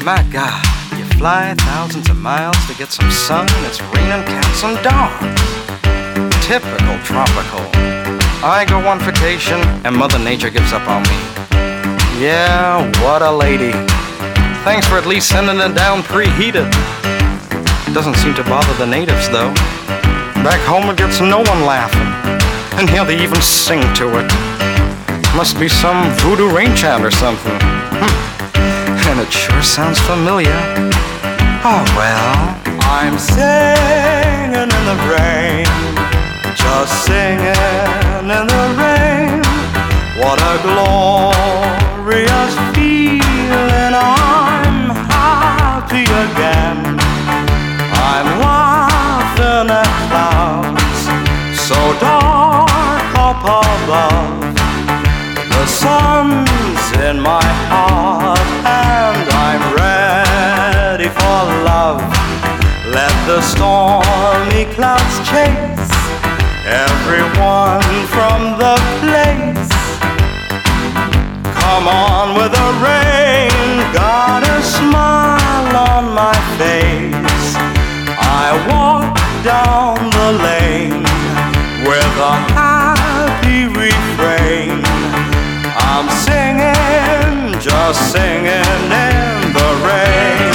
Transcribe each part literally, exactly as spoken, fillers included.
My God, you fly thousands of miles to get some sun and it's raining cats and dogs. Typical tropical. I go on vacation and Mother Nature gives up on me. Yeah, what a lady. Thanks for at least sending it down preheated. Doesn't seem to bother the natives though. Back home it gets no one laughing. And here they even sing to it. Must be some voodoo rain chant or something. And it sure sounds familiar. Oh well. I'm singing in the rain, just singing in the rain. What a glorious feeling. I'm happy again. I'm laughing at clouds so dark up above. The sun's in my heart and I'm ready for love. Let the stormy clouds chase everyone from the place. Come on with the rain, got a smile on my face. I walk down the lane with a happy refrain. I'm singing, just singing in the rain.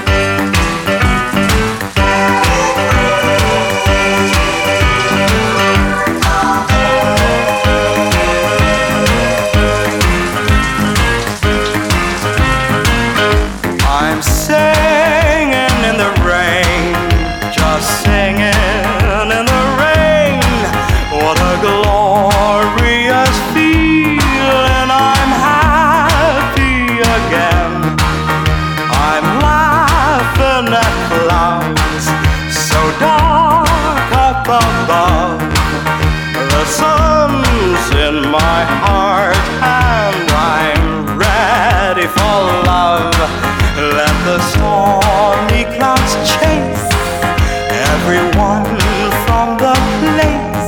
I'm singing in the rain, just singing in the rain. What a glorious feeling. I'm happy again. I'm laughing at clouds so dark up above. The sun's in my heart and I'm ready for love. Let the stormy clouds chase everyone from the place.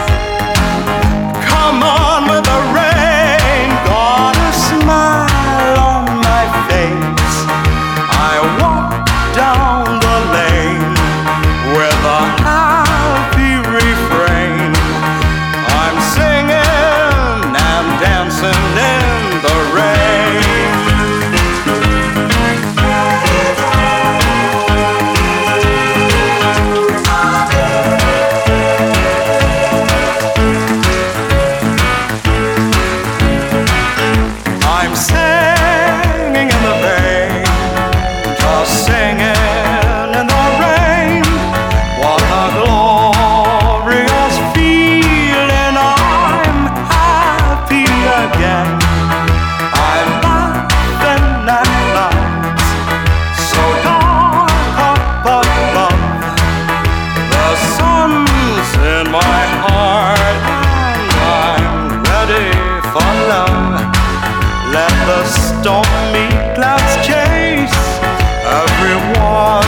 Come on with the rain, got a smile on my face. I walk down the lane with a happy refrain. I'm singing and dancing in the rain. I'm singing in the rain, just singing in the rain. What a glorious feeling. I'm happy again. I'm laughing at clouds so dark up above. The sun's in my heart and I'm ready for love. Let the stormy clouds chase everyone